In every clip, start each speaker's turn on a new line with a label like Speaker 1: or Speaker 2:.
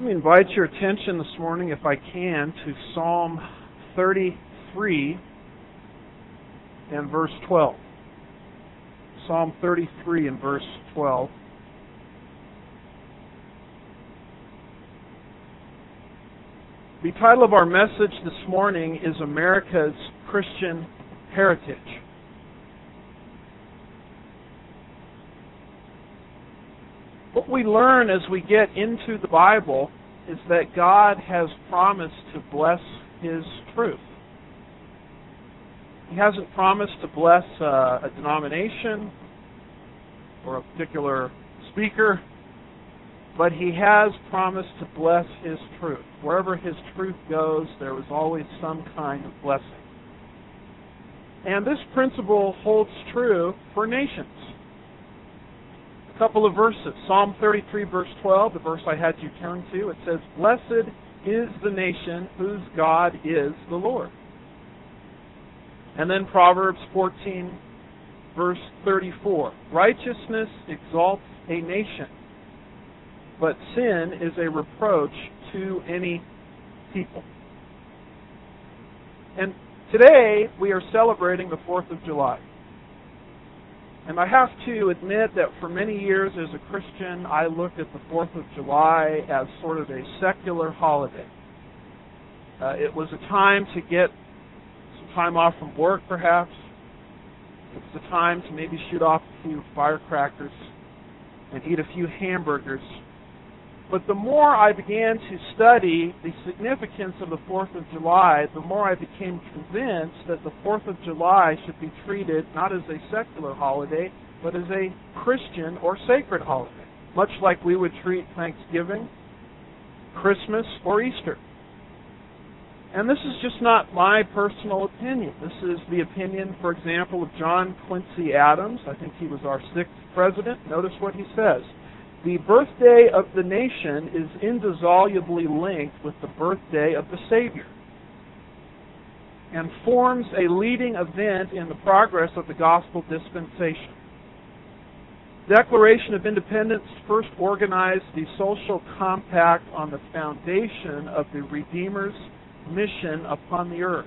Speaker 1: Let me invite your attention this morning, if I can, to Psalm 33 and verse 12. Psalm 33 and verse 12. The title of our message this morning is America's Christian Heritage. What we learn as we get into the Bible is that God has promised to bless His truth. He hasn't promised to bless a denomination or a particular speaker, but He has promised to bless His truth. Wherever His truth goes, there is always some kind of blessing. And this principle holds true for nations. A couple of verses. Psalm 33, verse 12, the verse I had you turn to, it says, "Blessed is the nation whose God is the Lord." And then Proverbs 14, verse 34, "Righteousness exalts a nation, but sin is a reproach to any people." And today we are celebrating the 4th of July. And I have to admit that for many years as a Christian, I looked at the 4th of July as sort of a secular holiday. It was a time to get some time off from work, perhaps. It was a time to maybe shoot off a few firecrackers and eat a few hamburgers. But the more I began to study the significance of the 4th of July, the more I became convinced that the 4th of July should be treated not as a secular holiday, but as a Christian or sacred holiday, much like we would treat Thanksgiving, Christmas, or Easter. And this is just not my personal opinion. This is the opinion, for example, of John Quincy Adams. I think he was our 6th president. Notice what he says. "The birthday of the nation is indissolubly linked with the birthday of the Savior and forms a leading event in the progress of the gospel dispensation. The Declaration of Independence first organized the social compact on the foundation of the Redeemer's mission upon the earth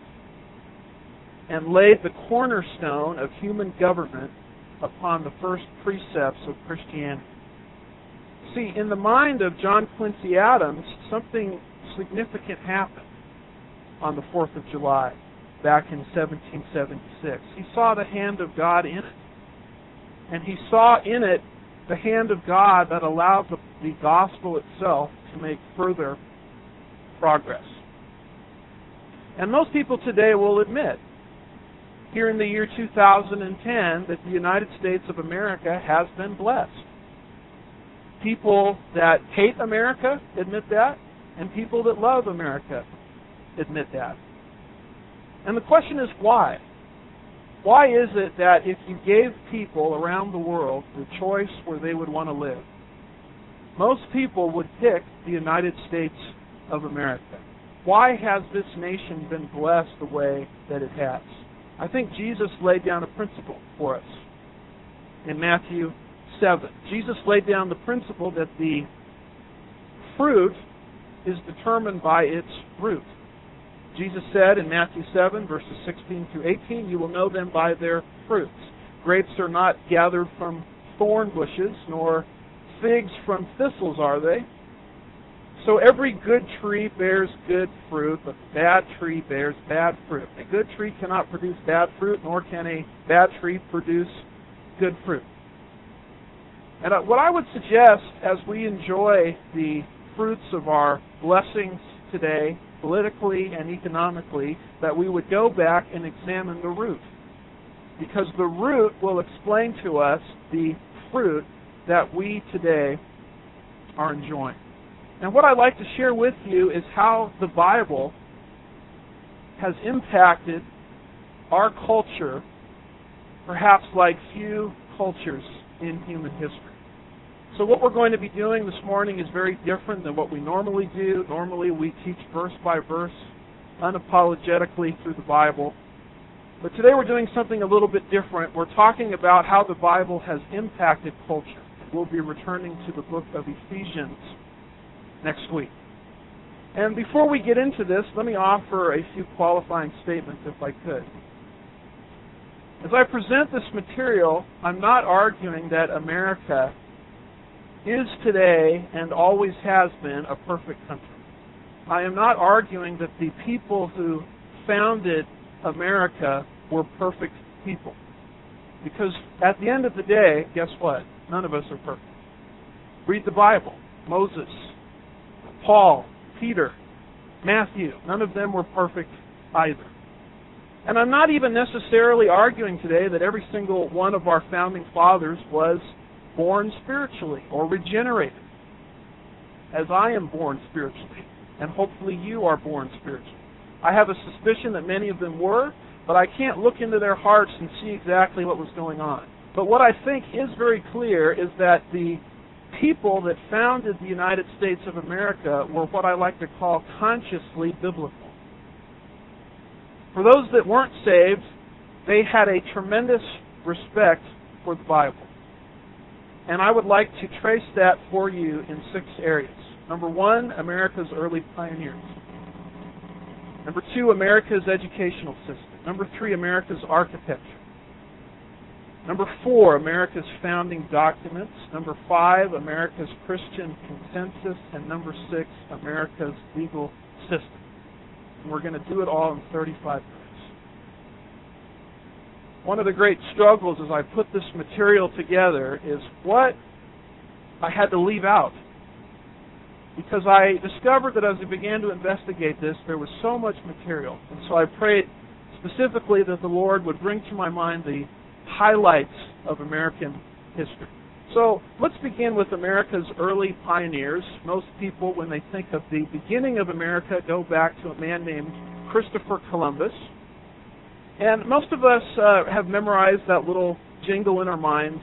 Speaker 1: and laid the cornerstone of human government upon the first precepts of Christianity." See, in the mind of John Quincy Adams, something significant happened on the 4th of July back in 1776. He saw the hand of God in it. And he saw in it the hand of God that allowed the gospel itself to make further progress. And most people today will admit, here in the year 2010, that the United States of America has been blessed. People that hate America admit that, and people that love America admit that. And the question is why? Why is it that if you gave people around the world the choice where they would want to live, most people would pick the United States of America? Why has this nation been blessed the way that it has? I think Jesus laid down a principle for us in Matthew 7. Jesus laid down the principle that the fruit is determined by its root. Jesus said in Matthew 7, verses 16 through 18, "You will know them by their fruits. Grapes are not gathered from thorn bushes, nor figs from thistles, are they? So every good tree bears good fruit, but the bad tree bears bad fruit. A good tree cannot produce bad fruit, nor can a bad tree produce good fruit." And what I would suggest as we enjoy the fruits of our blessings today, politically and economically, that we would go back and examine the root. Because the root will explain to us the fruit that we today are enjoying. And what I'd like to share with you is how the Bible has impacted our culture, perhaps like few cultures in human history. So what we're going to be doing this morning is very different than what we normally do. Normally we teach verse by verse, unapologetically through the Bible. But today we're doing something a little bit different. We're talking about how the Bible has impacted culture. We'll be returning to the book of Ephesians next week. And before we get into this, let me offer a few qualifying statements if I could. As I present this material, I'm not arguing that America is today and always has been a perfect country. I am not arguing that the people who founded America were perfect people. Because at the end of the day, guess what? None of us are perfect. Read the Bible. Moses, Paul, Peter, Matthew, none of them were perfect either. And I'm not even necessarily arguing today that every single one of our founding fathers was born spiritually or regenerated, as I am born spiritually, and hopefully you are born spiritually. I have a suspicion that many of them were, but I can't look into their hearts and see exactly what was going on. But what I think is very clear is that the people that founded the United States of America were what I like to call consciously biblical. For those that weren't saved, they had a tremendous respect for the Bible. And I would like to trace that for you in 6 areas. Number 1, America's early pioneers. Number 2, America's educational system. Number 3, America's architecture. Number 4, America's founding documents. Number 5, America's Christian consensus. And number 6, America's legal system. And we're going to do it all in 35 minutes. One of the great struggles as I put this material together is what I had to leave out. Because I discovered that as I began to investigate this, there was so much material. And so I prayed specifically that the Lord would bring to my mind the highlights of American history. So let's begin with America's early pioneers. Most people, when they think of the beginning of America, go back to a man named Christopher Columbus. And most of us have memorized that little jingle in our minds,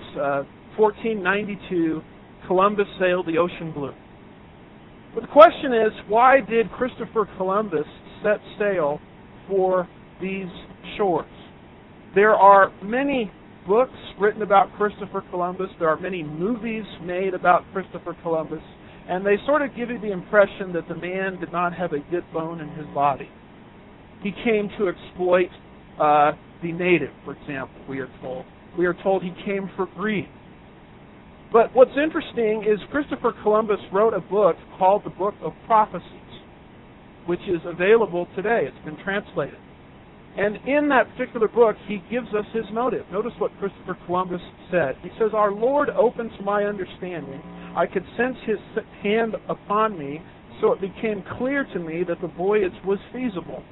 Speaker 1: 1492, Columbus sailed the ocean blue. But the question is, why did Christopher Columbus set sail for these shores? There are many books written about Christopher Columbus. There are many movies made about Christopher Columbus. And they sort of give you the impression that the man did not have a good bone in his body. He came to exploit the native, for example, we are told. We are told he came for greed. But what's interesting is Christopher Columbus wrote a book called the Book of Prophecies, which is available today. It's been translated. And in that particular book, he gives us his motive. Notice what Christopher Columbus said. He says, "Our Lord opened my understanding. I could sense his hand upon me, so it became clear to me that the voyage was feasible.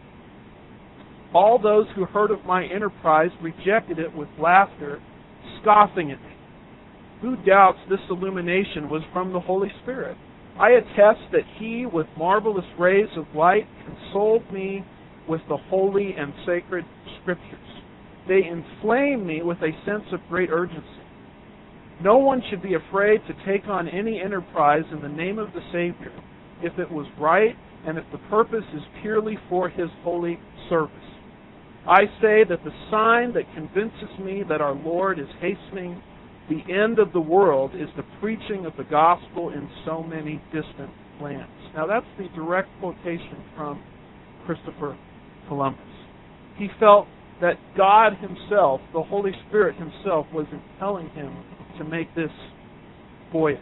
Speaker 1: All those who heard of my enterprise rejected it with laughter, scoffing at me. Who doubts this illumination was from the Holy Spirit? I attest that he, with marvelous rays of light, consoled me with the holy and sacred Scriptures. They inflame me with a sense of great urgency. No one should be afraid to take on any enterprise in the name of the Savior, if it was right and if the purpose is purely for his holy service. I say that the sign that convinces me that our Lord is hastening the end of the world is the preaching of the gospel in so many distant lands." Now that's the direct quotation from Christopher Columbus. He felt that God himself, the Holy Spirit himself, was impelling him to make this voyage.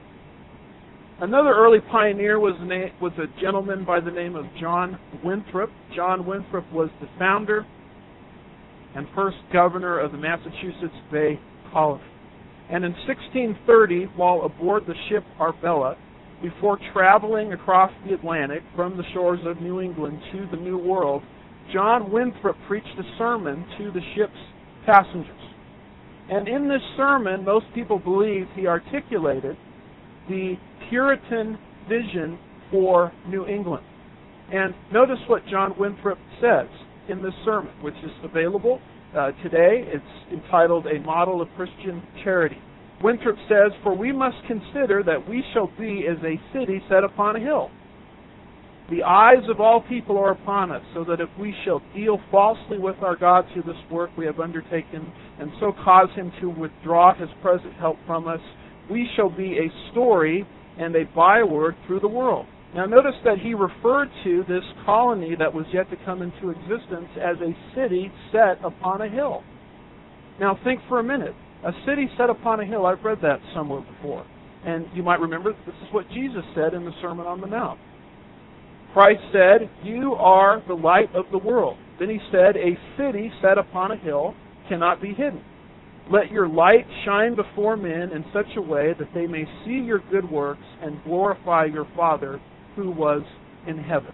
Speaker 1: Another early pioneer was a gentleman by the name of John Winthrop. John Winthrop was the founder and first governor of the Massachusetts Bay Colony. And in 1630, while aboard the ship Arbella, before traveling across the Atlantic from the shores of New England to the New World, John Winthrop preached a sermon to the ship's passengers. And in this sermon, most people believe he articulated the Puritan vision for New England. And notice what John Winthrop says in this sermon, which is available today. It's entitled A Model of Christian Charity. Winthrop says, "For we must consider that we shall be as a city set upon a hill. The eyes of all people are upon us, so that if we shall deal falsely with our God through this work we have undertaken, and so cause him to withdraw his present help from us, we shall be a story and a byword through the world. Now notice that he referred to this colony that was yet to come into existence as a city set upon a hill. Now think for a minute. A city set upon a hill, I've read that somewhere before. And you might remember this is what Jesus said in the Sermon on the Mount. Christ said, "You are the light of the world." Then he said, "A city set upon a hill cannot be hidden. Let your light shine before men in such a way that they may see your good works and glorify your Father who was in heaven."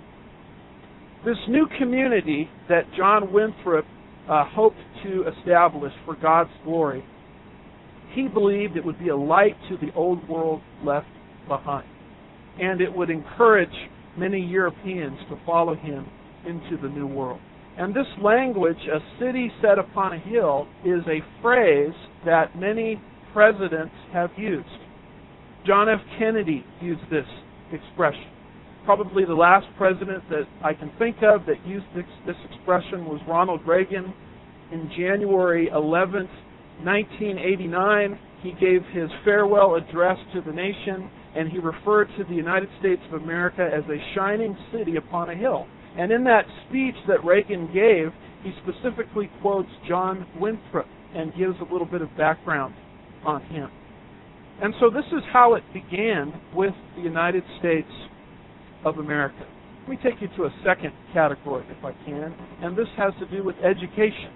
Speaker 1: This new community that John Winthrop hoped to establish for God's glory, he believed it would be a light to the old world left behind. And it would encourage many Europeans to follow him into the new world. And this language, "a city set upon a hill," is a phrase that many presidents have used. John F. Kennedy used this expression. Probably the last president that I can think of that used this expression was Ronald Reagan. In January 11th, 1989, he gave his farewell address to the nation, and he referred to the United States of America as a shining city upon a hill. And in that speech that Reagan gave, he specifically quotes John Winthrop and gives a little bit of background on him. And so this is how it began with the United States of America. Let me take you to a second category, if I can, and this has to do with education.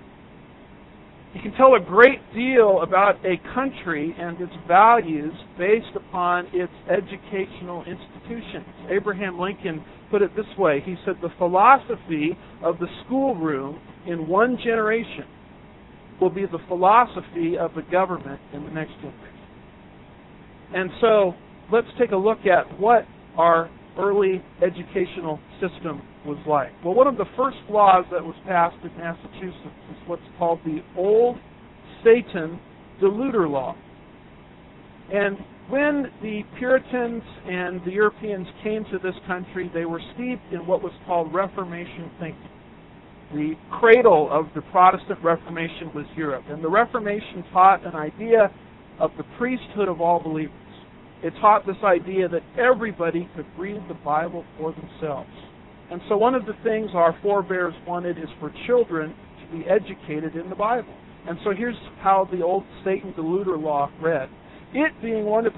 Speaker 1: You can tell a great deal about a country and its values based upon its educational institutions. Abraham Lincoln put it this way. He said, "The philosophy of the schoolroom in one generation will be the philosophy of the government in the next generation." And so let's take a look at what our early educational system was like. Well, one of the first laws that was passed in Massachusetts is what's called the Old Satan Deluder Law. And when the Puritans and the Europeans came to this country, they were steeped in what was called Reformation thinking. The cradle of the Protestant Reformation was Europe, and the Reformation taught an idea of the priesthood of all believers. It taught this idea that everybody could read the Bible for themselves. And so one of the things our forebears wanted is for children to be educated in the Bible. And so here's how the Old Satan Deluder Law read. It being one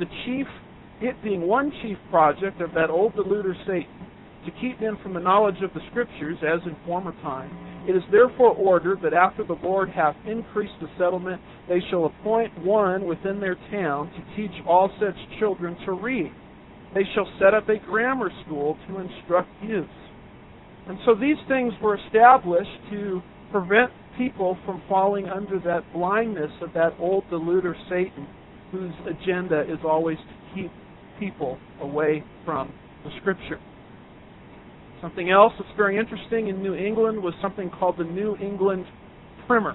Speaker 1: chief project of that old deluder Satan, to keep men from the knowledge of the Scriptures, as in former time, it is therefore ordered that after the Lord hath increased the settlement, they shall appoint one within their town to teach all such children to read. They shall set up a grammar school to instruct youths. And so these things were established to prevent people from falling under that blindness of that old deluder Satan, whose agenda is always to keep people away from the Scripture. Something else that's very interesting in New England was something called the New England Primer.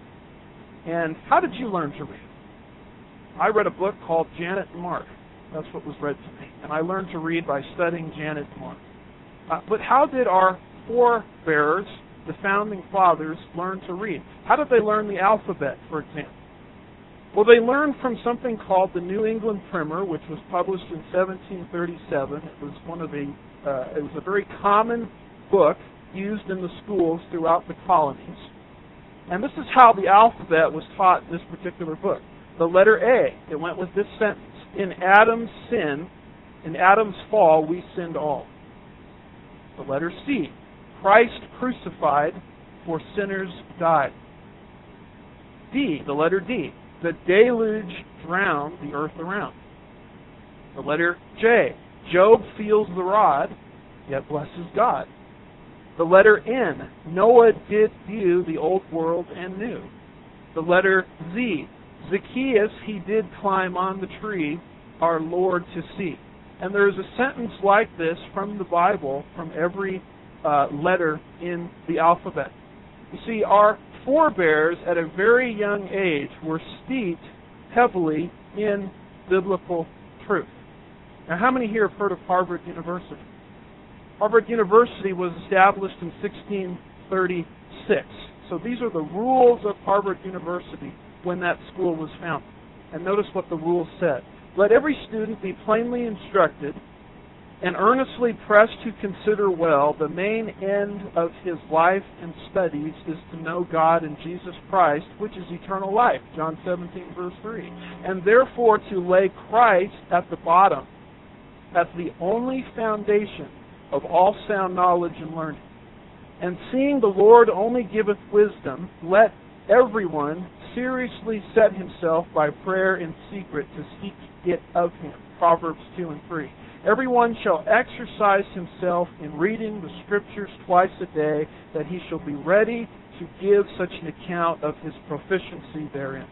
Speaker 1: And how did you learn to read? I read a book called Janet and Mark. That's what was read to me. And I learned to read by studying Janet and Mark. But how did our forebears, the founding fathers, learn to read? How did they learn the alphabet, for example? Well, they learned from something called the New England Primer, which was published in 1737. It was a very common book used in the schools throughout the colonies. And this is how the alphabet was taught in this particular book. The letter A, it went with this sentence. In Adam's fall, we sinned all. The letter C, Christ crucified, for sinners died. D, the letter D, the deluge drowned the earth around. The letter J, Job feels the rod, yet blesses God. The letter N, Noah did view the old world and knew. The letter Z, Zacchaeus, he did climb on the tree, our Lord to see. And there is a sentence like this from the Bible, from every letter in the alphabet. You see, our forebears at a very young age were steeped heavily in biblical truth. Now, how many here have heard of Harvard University? Harvard University was established in 1636. So these are the rules of Harvard University when that school was founded. And notice what the rules said. Let every student be plainly instructed and earnestly pressed to consider well, the main end of his life and studies is to know God and Jesus Christ, which is eternal life, John 17, verse 3. And therefore to lay Christ at the bottom, as the only foundation of all sound knowledge and learning. And seeing the Lord only giveth wisdom, let everyone seriously set himself by prayer in secret to seek it of him, Proverbs 2 and 3. Everyone shall exercise himself in reading the Scriptures twice a day, that he shall be ready to give such an account of his proficiency therein.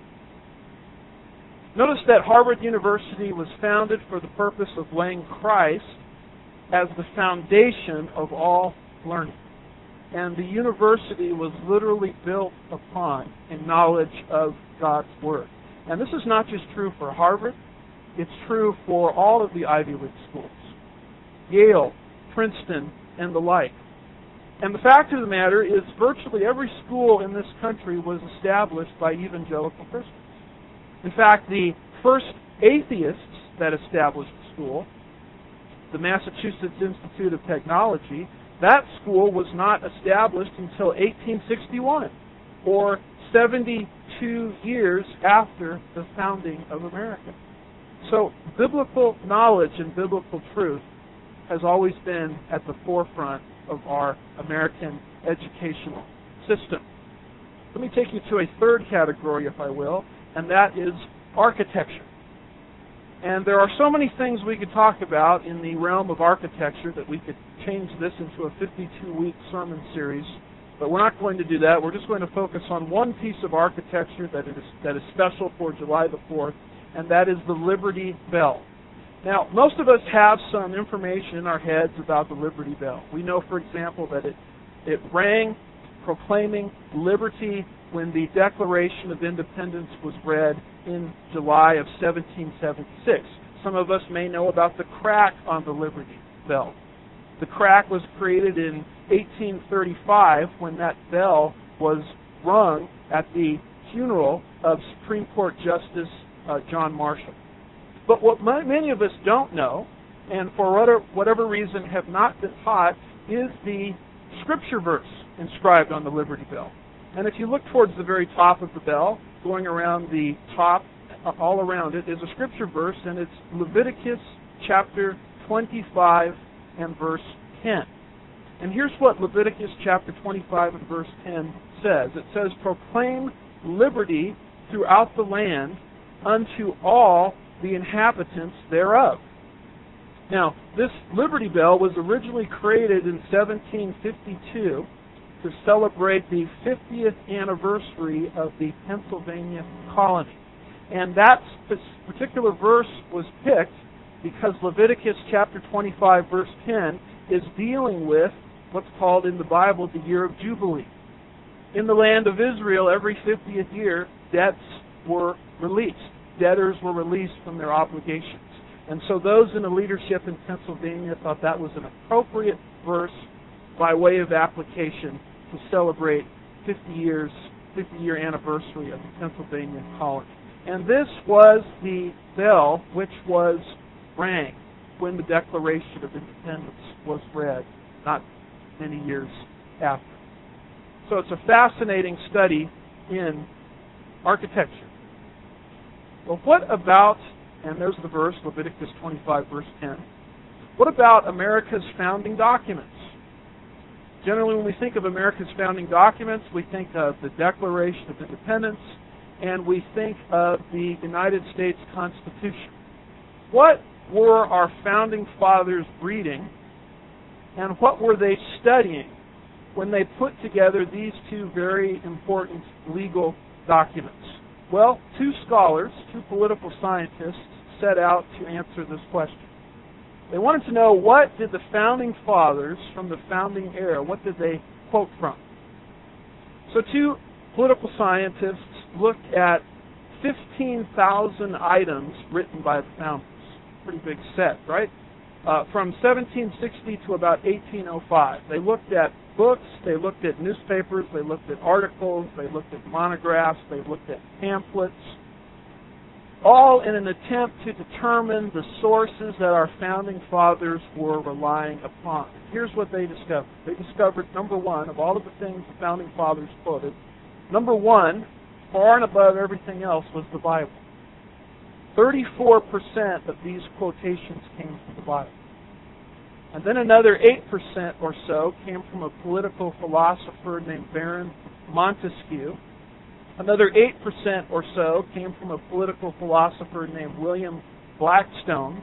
Speaker 1: Notice that Harvard University was founded for the purpose of laying Christ as the foundation of all learning. And the university was literally built upon a knowledge of God's Word. And this is not just true for Harvard. It's true for all of the Ivy League schools, Yale, Princeton, and the like. And the fact of the matter is virtually every school in this country was established by evangelical Christians. In fact, the first atheists that established the school, the Massachusetts Institute of Technology, that school was not established until 1861, or 72 years after the founding of America. So biblical knowledge and biblical truth has always been at the forefront of our American educational system. Let me take you to a third category, if I will, and that is architecture. And there are so many things we could talk about in the realm of architecture that we could change this into a 52-week sermon series, but we're not going to do that. We're just going to focus on one piece of architecture that is special for July the 4th, and that is the Liberty Bell. Now, most of us have some information in our heads about the Liberty Bell. We know, for example, that it rang proclaiming liberty when the Declaration of Independence was read in July of 1776. Some of us may know about the crack on the Liberty Bell. The crack was created in 1835 when that bell was rung at the funeral of Supreme Court Justice John Marshall. But what many of us don't know, and for whatever reason have not been taught, is the scripture verse inscribed on the Liberty Bell. And if you look towards the very top of the bell, going around the top, all around it, is a scripture verse, and it's Leviticus chapter 25 and verse 10. And here's what Leviticus chapter 25 and verse 10 says. It says, "Proclaim liberty throughout the land unto all the inhabitants thereof." Now, this Liberty Bell was originally created in 1752 to celebrate the 50th anniversary of the Pennsylvania colony. And that particular verse was picked because Leviticus chapter 25, verse 10 is dealing with what's called in the Bible the year of Jubilee. In the land of Israel, every 50th year, debts were released. Debtors were released from their obligations. And so those in the leadership in Pennsylvania thought that was an appropriate verse by way of application to celebrate 50-year anniversary of the Pennsylvania colony. And this was the bell which was rang when the Declaration of Independence was read, not many years after. So it's a fascinating study in architecture. Well, what about, and there's the verse, Leviticus 25, verse 10, what about America's founding documents? Generally, when we think of America's founding documents, we think of the Declaration of Independence, and we think of the United States Constitution. What were our founding fathers reading, and what were they studying when they put together these two very important legal documents? Well, two scholars, two political scientists, set out to answer this question. They wanted to know, what did the founding fathers from the founding era, what did they quote from? So two political scientists looked at 15,000 items written by the founders. Pretty big set, right? From 1760 to about 1805. They looked at books, they looked at newspapers, they looked at articles, they looked at monographs, they looked at pamphlets. all in an attempt to determine the sources that our founding fathers were relying upon. Here's what they discovered. They discovered, number one, of all of the things the founding fathers quoted, number one, far and above everything else, was the Bible. 34% of these quotations came from the Bible. And then another 8% or so came from a political philosopher named Baron Montesquieu. Another 8% or so came from a political philosopher named William Blackstone.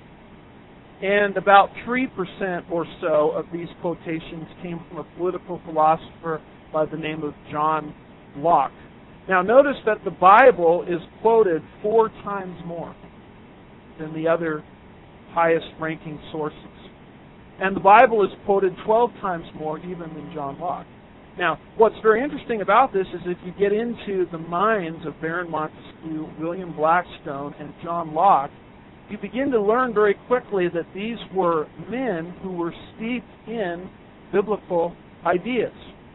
Speaker 1: And about 3% or so of these quotations came from a political philosopher by the name of John Locke. Now notice that the Bible is quoted 4 times more than the other highest ranking sources. And the Bible is quoted 12 times more even than John Locke. Now, what's very interesting about this is if you get into the minds of Baron Montesquieu, William Blackstone, and John Locke, you begin to learn very quickly that these were men who were steeped in biblical ideas.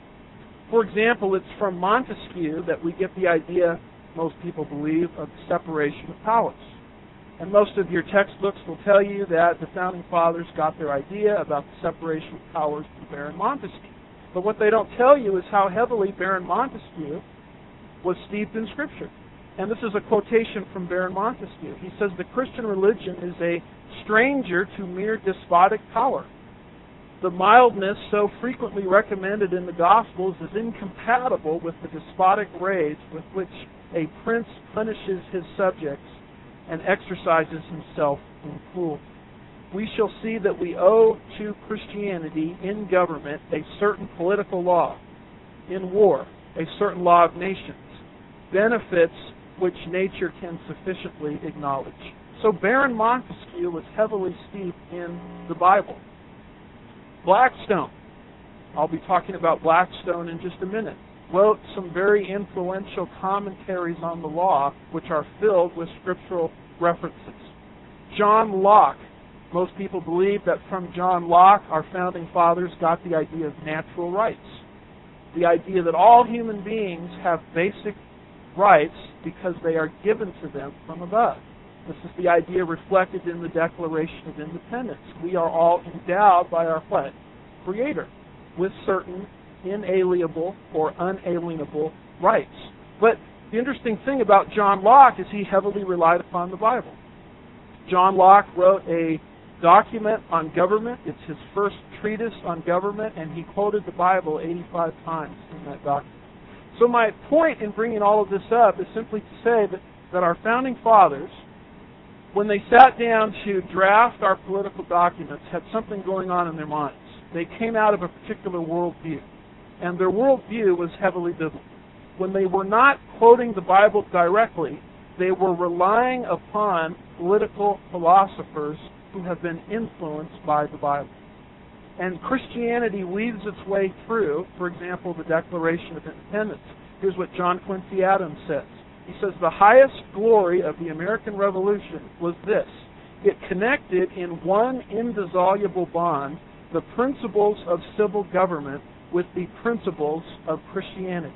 Speaker 1: For example, it's from Montesquieu that we get the idea, most people believe, of the separation of powers. And most of your textbooks will tell you that the Founding Fathers got their idea about the separation of powers from Baron Montesquieu. But what they don't tell you is how heavily Baron Montesquieu was steeped in Scripture. And this is a quotation from Baron Montesquieu. He says, "The Christian religion is a stranger to mere despotic power. The mildness so frequently recommended in the Gospels is incompatible with the despotic rage with which a prince punishes his subjects and exercises himself in cruelty. We shall see that we owe to Christianity in government a certain political law, in war a certain law of nations, benefits which nature can sufficiently acknowledge." So Baron Montesquieu was heavily steeped in the Bible. Blackstone, I'll be talking about Blackstone in just a minute, wrote some very influential commentaries on the law which are filled with scriptural references. John Locke, most people believe that from John Locke, our founding fathers got the idea of natural rights. The idea that all human beings have basic rights because they are given to them from above. This is the idea reflected in the Declaration of Independence. We are all endowed by our what? Creator with certain inalienable or unalienable rights. But the interesting thing about John Locke is he heavily relied upon the Bible. John Locke wrote a document on government. It's his first treatise on government, and he quoted the Bible 85 times in that document. So my point in bringing all of this up is simply to say that our founding fathers, when they sat down to draft our political documents, had something going on in their minds. They came out of a particular worldview, and their worldview was heavily biblical. When they were not quoting the Bible directly, they were relying upon political philosophers who have been influenced by the Bible. And Christianity weaves its way through, for example, the Declaration of Independence. Here's what John Quincy Adams says. He says, "The highest glory of the American Revolution was this. It connected in one indissoluble bond the principles of civil government with the principles of Christianity."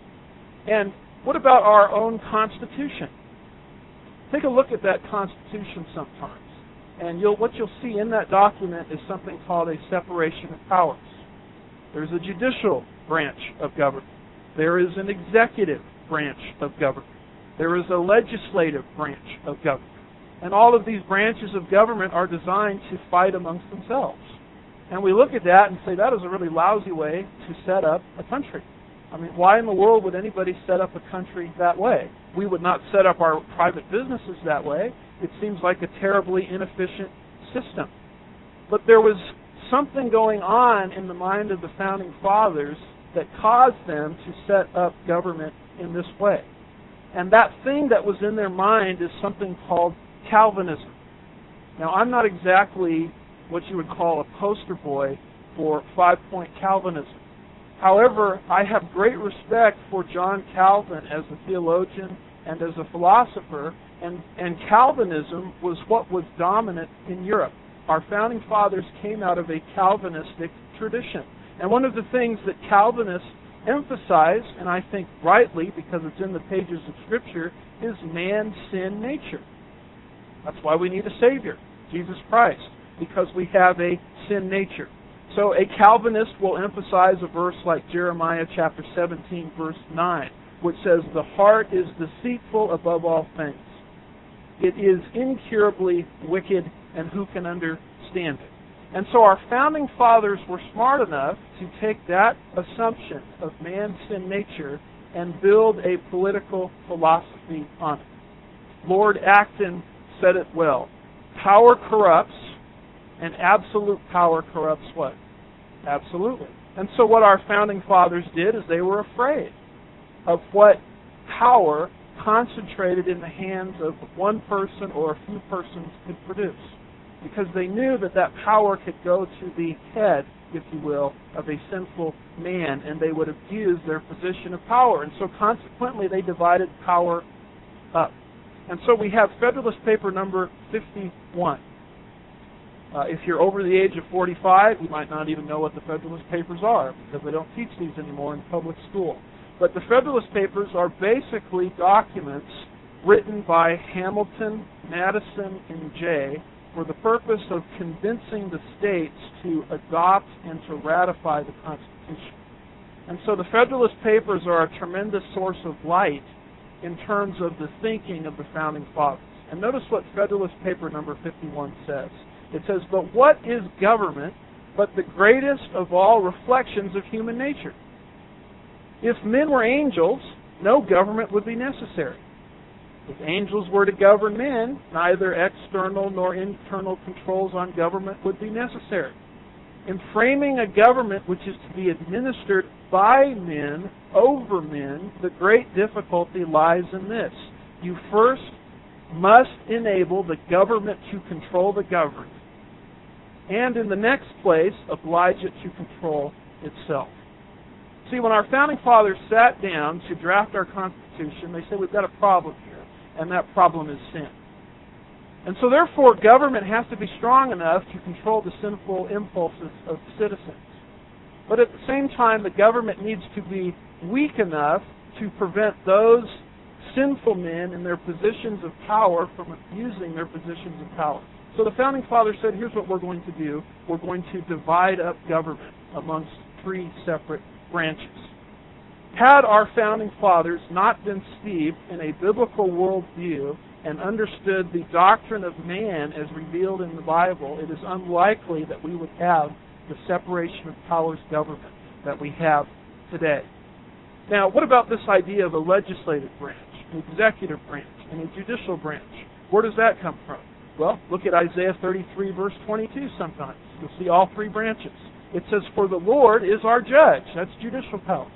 Speaker 1: And what about our own Constitution? Take a look at that Constitution sometimes. And what you'll see in that document is something called a separation of powers. There's a judicial branch of government. There is an executive branch of government. There is a legislative branch of government. And all of these branches of government are designed to fight amongst themselves. And we look at that and say that is a really lousy way to set up a country. I mean, why in the world would anybody set up a country that way? We would not set up our private businesses that way. It seems like a terribly inefficient system. But there was something going on in the mind of the Founding Fathers that caused them to set up government in this way. And that thing that was in their mind is something called Calvinism. Now, I'm not exactly what you would call a poster boy for five-point Calvinism. However, I have great respect for John Calvin as a theologian and as a philosopher, and Calvinism was what was dominant in Europe. Our Founding Fathers came out of a Calvinistic tradition. And one of the things that Calvinists emphasize, and I think rightly because it's in the pages of Scripture, is man's sin nature. That's why we need a Savior, Jesus Christ, because we have a sin nature. So a Calvinist will emphasize a verse like Jeremiah chapter 17, verse 9, which says, "The heart is deceitful above all things. It is incurably wicked, and who can understand it?" And so our founding fathers were smart enough to take that assumption of man's sin nature and build a political philosophy on it. Lord Acton said it well. Power corrupts, and absolute power corrupts what? Absolutely. And so what our founding fathers did is they were afraid of what power concentrated in the hands of one person or a few persons could produce, because they knew that that power could go to the head, if you will, of a sinful man, and they would abuse their position of power. And so consequently, they divided power up. And so we have Federalist Paper number 51. If you're over the age of 45, you might not even know what the Federalist Papers are, because they don't teach these anymore in public school. But the Federalist Papers are basically documents written by Hamilton, Madison, and Jay for the purpose of convincing the states to adopt and to ratify the Constitution. And so the Federalist Papers are a tremendous source of light in terms of the thinking of the Founding Fathers. And notice what Federalist Paper number 51 says. It says, "But what is government but the greatest of all reflections of human nature? If men were angels, no government would be necessary. If angels were to govern men, neither external nor internal controls on government would be necessary. In framing a government which is to be administered by men over men, the great difficulty lies in this. You first must enable the government to control the governed, and in the next place, oblige it to control itself." See, when our Founding Fathers sat down to draft our Constitution, they said we've got a problem here, and that problem is sin. And so therefore, government has to be strong enough to control the sinful impulses of citizens. But at the same time, the government needs to be weak enough to prevent those sinful men in their positions of power from abusing their positions of power. So the Founding Fathers said, here's what we're going to do. We're going to divide up government amongst three separate branches. Had our Founding Fathers not been steeped in a biblical worldview and understood the doctrine of man as revealed in the Bible, it is unlikely that we would have the separation of powers government that we have today. Now, what about this idea of a legislative branch, an executive branch, and a judicial branch? Where does that come from? Well, look at Isaiah 33, verse 22 sometimes. You'll see all three branches. It says, "For the Lord is our judge." That's judicial power.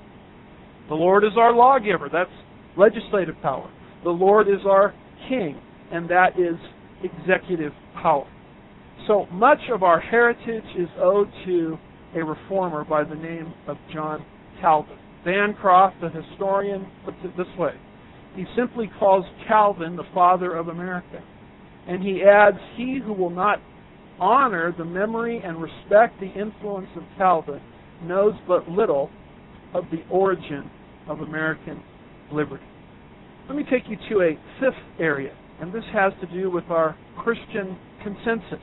Speaker 1: The Lord is our lawgiver. That's legislative power. The Lord is our king, and that is executive power. So much of our heritage is owed to a reformer by the name of John Calvin. Bancroft, the historian, puts it this way. He simply calls Calvin the father of America. And he adds, he who will not honor the memory and respect the influence of Calvin knows but little of the origin of American liberty. Let me take you to a fifth area, and this has to do with our Christian consensus.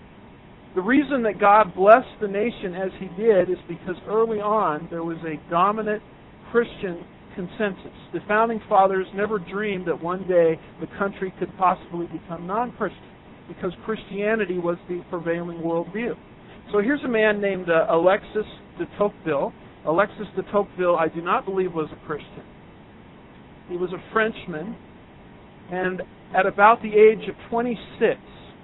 Speaker 1: The reason that God blessed the nation as He did is because early on there was a dominant Christian consensus. The Founding Fathers never dreamed that one day the country could possibly become non-Christian, because Christianity was the prevailing worldview. So here's a man named Alexis de Tocqueville. Alexis de Tocqueville, I do not believe, was a Christian. He was a Frenchman, and at about the age of 26,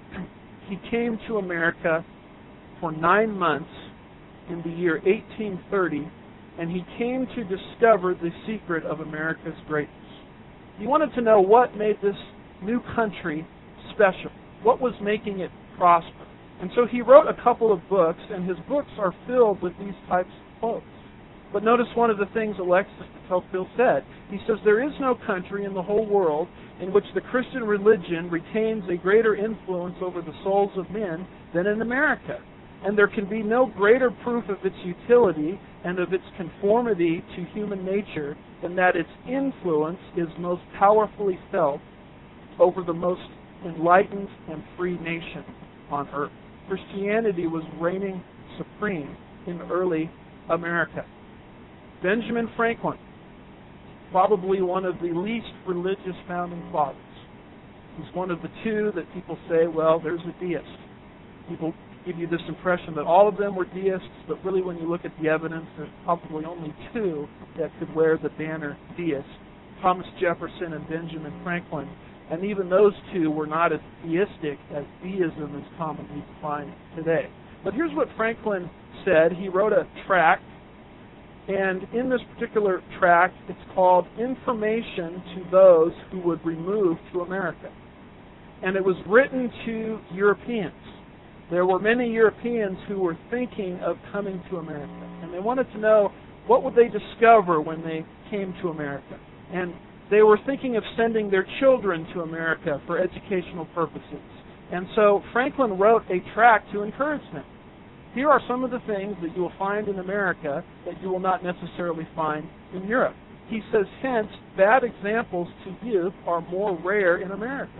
Speaker 1: he came to America for 9 months in the year 1830, and he came to discover the secret of America's greatness. He wanted to know what made this new country special, what was making it prosper. And so he wrote a couple of books, and his books are filled with these types of quotes. But notice one of the things Alexis de Tocqueville said. He says, "There is no country in the whole world in which the Christian religion retains a greater influence over the souls of men than in America. And there can be no greater proof of its utility and of its conformity to human nature than that its influence is most powerfully felt over the most enlightened and free nation on earth. Christianity was reigning supreme in early America. Benjamin Franklin, probably one of the least religious founding fathers. He's one of the two that people say, well, there's a deist. People give you this impression that all of them were deists, but really when you look at the evidence, there's probably only two that could wear the banner deist, Thomas Jefferson and Benjamin Franklin. And even those two were not as theistic as deism is commonly defined today. But here's what Franklin said. He wrote a tract, and in this particular tract, it's called Information to Those Who Would Remove to America. And it was written to Europeans. There were many Europeans who were thinking of coming to America, and they wanted to know what would they discover when they came to America. And they were thinking of sending their children to America for educational purposes. And so Franklin wrote a tract to encourage them. Here are some of the things that you will find in America that you will not necessarily find in Europe. He says, hence, bad examples to youth are more rare in America.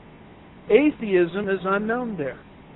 Speaker 1: Atheism is unknown there.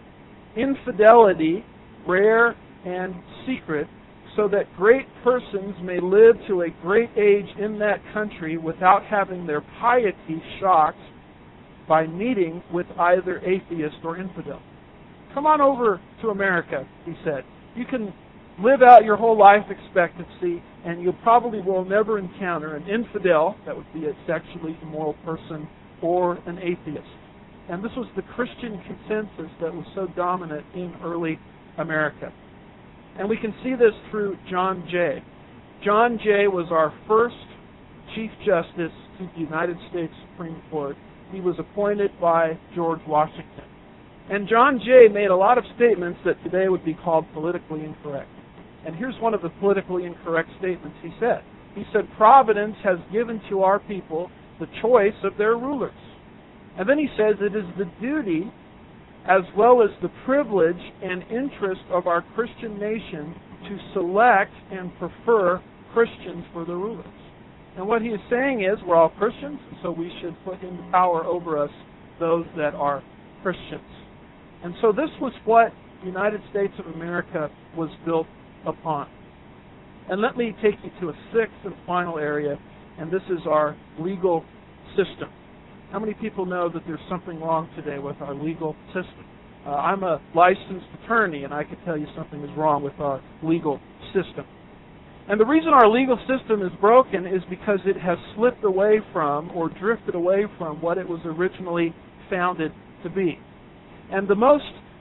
Speaker 1: Infidelity, rare and secret, so that great persons may live to a great age in that country without having their piety shocked by meeting with either atheist or infidel. Come on over to America, he said. You can live out your whole life expectancy, and you probably will never encounter an infidel, that would be a sexually immoral person, or an atheist. And this was the Christian consensus that was so dominant in early America. And we can see this through John Jay. John Jay was our first Chief Justice to the United States Supreme Court. He was appointed by George Washington. And John Jay made a lot of statements that today would be called politically incorrect. And here's one of the politically incorrect statements he said. He said, Providence has given to our people the choice of their rulers. And then he says it is the duty as well as the privilege and interest of our Christian nation to select and prefer Christians for the rulers. And what he is saying is we're all Christians, so we should put into power over us those that are Christians. And so this was what the United States of America was built upon. And let me take you to a sixth and final area, and this is our legal system. How many people know that there's something wrong today with our legal system? I'm a licensed attorney, and I can tell you something is wrong with our legal system. And the reason our legal system is broken is because it has slipped away from or drifted away from what it was originally founded to be. And the most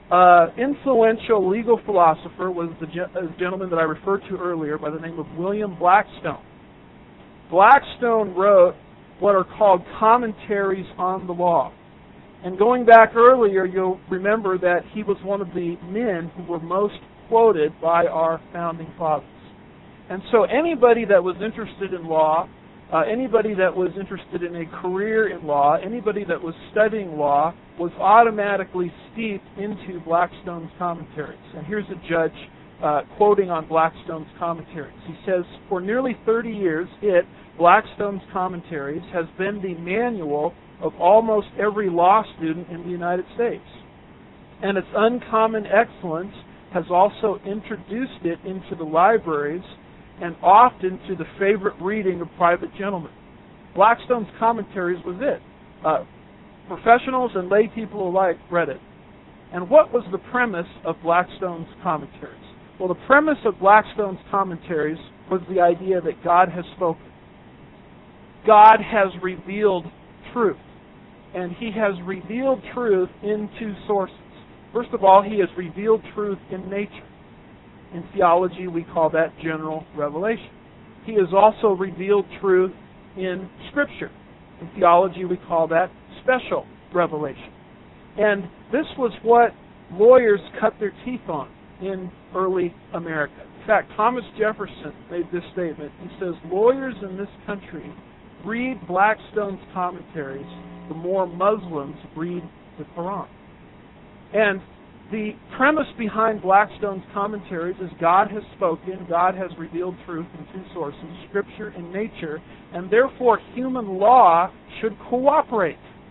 Speaker 1: influential legal philosopher was the gentleman that I referred to earlier by the name of William Blackstone. Blackstone wrote what are called commentaries on the law. And going back earlier, you'll remember that he was one of the men who were most quoted by our founding fathers. And so anybody that was interested in law, anybody that was interested in a career in law, anybody that was studying law was automatically steeped into Blackstone's commentaries. And here's a judge quoting on Blackstone's commentaries. He says, for nearly 30 years, Blackstone's commentaries, has been the manual of almost every law student in the United States. And its uncommon excellence has also introduced it into the libraries and often to the favorite reading of private gentlemen. Blackstone's commentaries was it. Professionals and lay people alike read it. And what was the premise of Blackstone's commentaries? Well, the premise of Blackstone's commentaries was the idea that God has spoken. God has revealed truth. And He has revealed truth in two sources. First of all, He has revealed truth in nature. In theology, we call that general revelation. He has also revealed truth in Scripture. In theology, we call that special revelation. And this was what lawyers cut their teeth on in early America. In fact, Thomas Jefferson made this statement. He says, lawyers in this country read Blackstone's commentaries the more Muslims read the Quran. And the premise behind Blackstone's commentaries is God has spoken, God has revealed truth in two sources, Scripture and nature, and therefore human law should cooperate.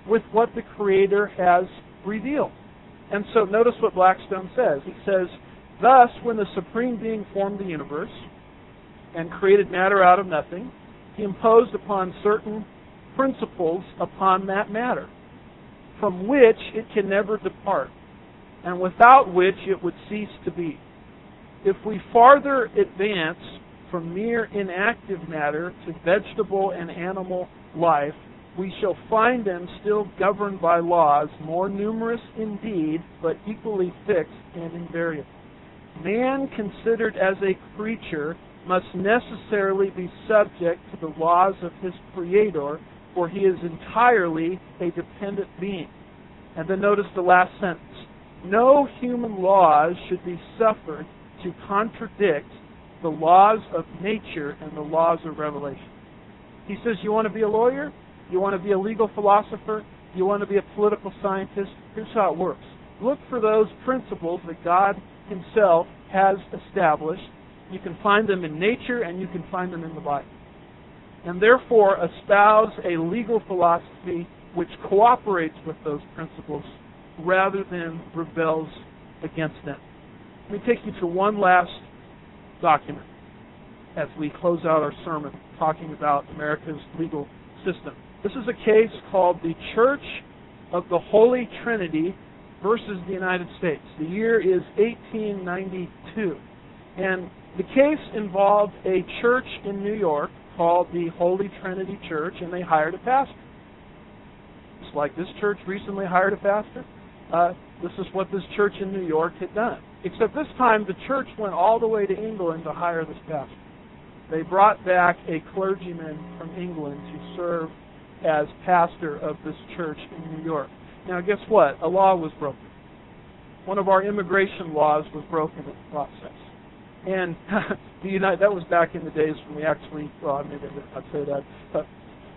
Speaker 1: with what the Creator has revealed. And so notice what Blackstone says. He says, thus, when the Supreme Being formed the universe and created matter out of nothing, He imposed upon certain principles upon that matter, from which it can never depart, and without which it would cease to be. If we farther advance from mere inactive matter to vegetable and animal life, we shall find them still governed by laws more numerous indeed, but equally fixed and invariable. Man, considered as a creature, must necessarily be subject to the laws of his Creator, for he is entirely a dependent being. And then notice the last sentence. No human laws should be suffered to contradict the laws of nature and the laws of revelation. He says, you want to be a lawyer? You want to be a legal philosopher? You want to be a political scientist? Here's how it works. Look for those principles that God Himself has established. You can find them in nature and you can find them in the Bible. And therefore espouse a legal philosophy which cooperates with those principles rather than rebels against them. Let me take you to one last document as we close out our sermon talking about America's legal system. This is a case called the Church of the Holy Trinity versus the United States. The year is 1892. And the case involved a church in New York called the Holy Trinity Church, and they hired a pastor. Just like this church recently hired a pastor, this is what this church in New York had done. Except this time the church went all the way to England to hire this pastor. They brought back a clergyman from England to serve as pastor of this church in New York. Now guess what? A law was broken. One of our immigration laws was broken in the process. And that was back in the days when we actually, maybe I'd say that, but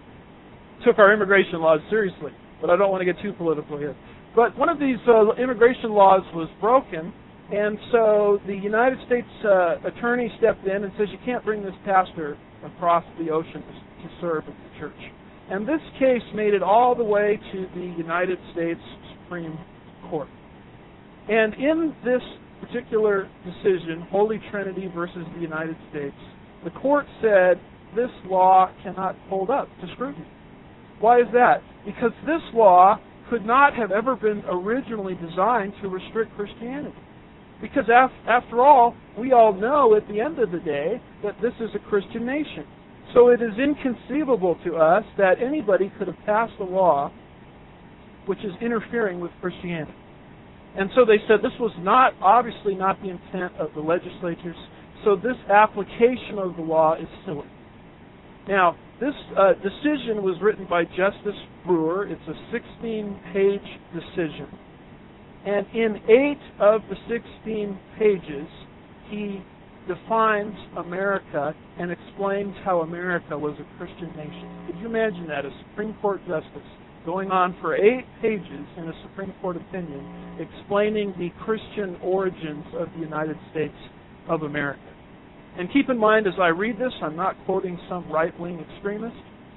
Speaker 1: took our immigration laws seriously. But I don't want to get too political here. But one of these immigration laws was broken, and so the United States attorney stepped in and says, you can't bring this pastor across the ocean to serve at the church. And this case made it all the way to the United States Supreme Court. And in this particular decision, Holy Trinity versus the United States, the court said this law cannot hold up to scrutiny. Why is that? Because this law could not have ever been originally designed to restrict Christianity. Because after all, we all know at the end of the day that this is a Christian nation. So it is inconceivable to us that anybody could have passed a law which is interfering with Christianity. And so they said this was obviously not the intent of the legislatures, so this application of the law is silly. Now, this decision was written by Justice Brewer. It's a 16-page decision. And in 8 of the 16 pages, he defines America and explains how America was a Christian nation. Could you imagine that? A Supreme Court justice going on for 8 pages in a Supreme Court opinion explaining the Christian origins of the United States of America. And keep in mind, as I read this, I'm not quoting some right-wing extremist.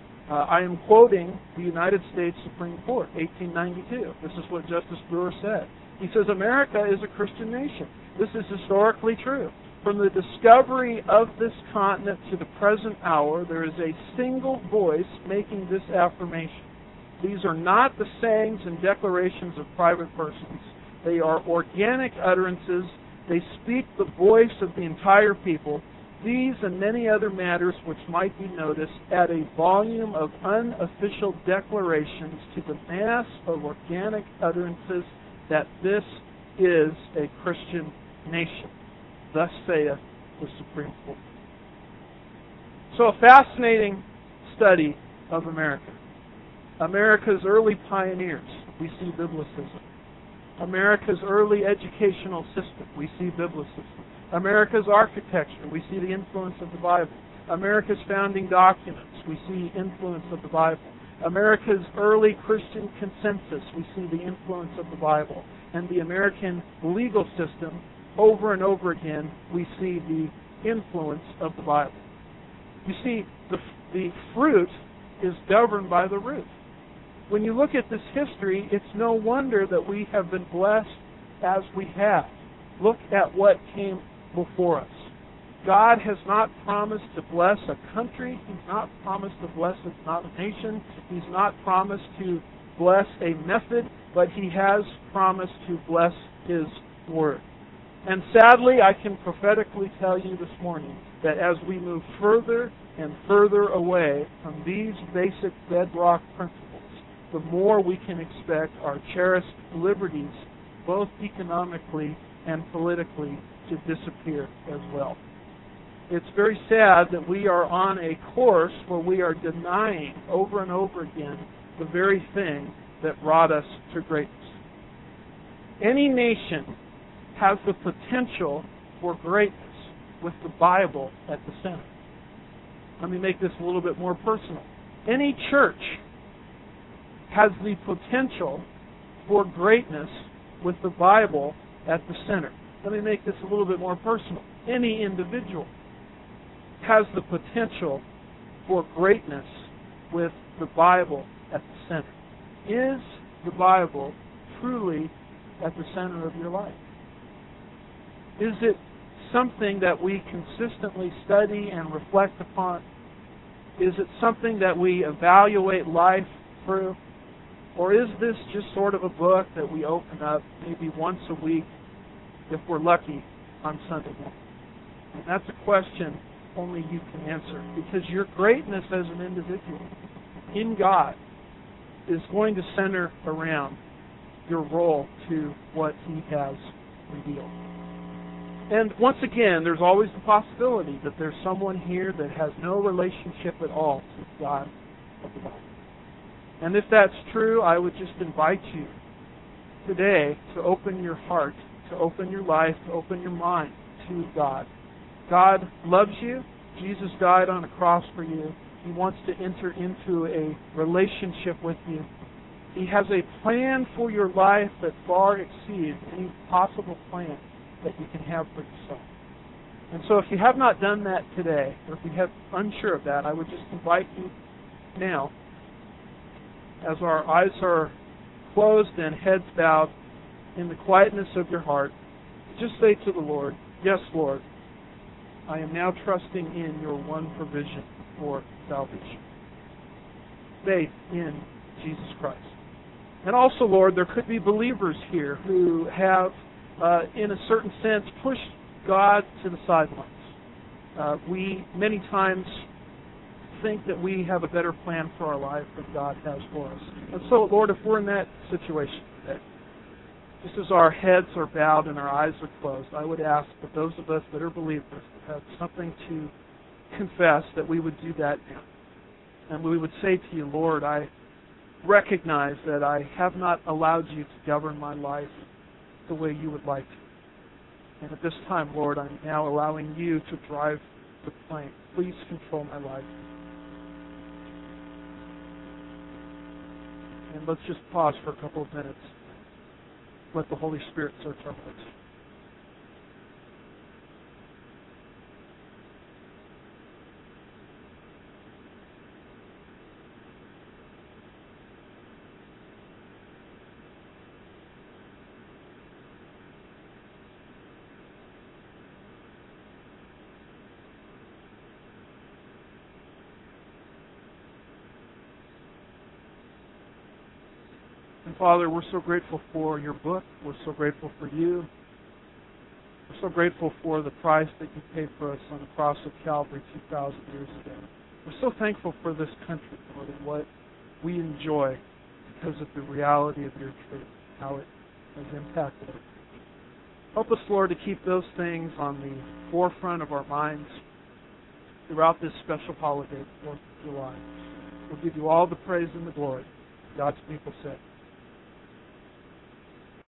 Speaker 1: I am quoting the United States Supreme Court, 1892. This is what Justice Brewer said. He says, America is a Christian nation. This is historically true. From the discovery of this continent to the present hour, there is a single voice making this affirmation. These are not the sayings and declarations of private persons. They are organic utterances. They speak the voice of the entire people. These and many other matters which might be noticed add a volume of unofficial declarations to the mass of organic utterances that this is a Christian nation. Thus saith the Supreme Court. So a fascinating study of America. America's early pioneers, we see Biblicism. America's early educational system, we see Biblicism. America's architecture, we see the influence of the Bible. America's founding documents, we see influence of the Bible. America's early Christian consensus, we see the influence of the Bible. And the American legal system, over and over again, we see the influence of the Bible. You see, the fruit is governed by the root. when you look at this history, it's no wonder that we have been blessed as we have. Look at what came before us. God has not promised to bless a country. He's not promised to bless a denomination. He's not promised to bless a method, but He has promised to bless His Word. And sadly, I can prophetically tell you this morning that as we move further and further away from these basic bedrock principles, the more we can expect our cherished liberties, both economically and politically, to disappear as well. It's very sad that we are on a course where we are denying over and over again the very thing that brought us to greatness. Any nation has the potential for greatness with the Bible at the center. Let me make this a little bit more personal. Any church has the potential for greatness with the Bible at the center. Let me make this a little bit more personal. Any individual has the potential for greatness with the Bible at the center. Is the Bible truly at the center of your life? Is it something that we consistently study and reflect upon? Is it something that we evaluate life through? Or is this just sort of a book that we open up maybe once a week, if we're lucky, on Sunday morning? And that's a question only you can answer, because your greatness as an individual in God is going to center around your role to what He has revealed. And once again, there's always the possibility that there's someone here that has no relationship at all to God of the Bible. And if that's true, I would just invite you today to open your heart, to open your life, to open your mind to God. God loves you. Jesus died on a cross for you. He wants to enter into a relationship with you. He has a plan for your life that far exceeds any possible plan that you can have for yourself. And so if you have not done that today, or if you have unsure of that, I would just invite you now, as our eyes are closed and heads bowed, in the quietness of your heart, just say to the Lord, "Yes, Lord, I am now trusting in your one provision for salvation. Faith in Jesus Christ." And also, Lord, there could be believers here who have, in a certain sense, pushed God to the sidelines. We, many times, think that we have a better plan for our life than God has for us. And so, Lord, if we're in that situation today, just as our heads are bowed and our eyes are closed, I would ask that those of us that are believers that have something to confess, that we would do that now. And we would say to you, Lord, I recognize that I have not allowed you to govern my life the way you would like to. And at this time, Lord, I'm now allowing you to drive the plane. Please control my life. And let's just pause for a couple of minutes. Let the Holy Spirit search our hearts. And Father, we're so grateful for your book. We're so grateful for you. We're so grateful for the price that you paid for us on the cross of Calvary 2,000 years ago. We're so thankful for this country, Lord, and what we enjoy because of the reality of your truth, how it has impacted us. Help us, Lord, to keep those things on the forefront of our minds throughout this special holiday, the 4th of July. We'll give you all the praise and the glory. God's people say.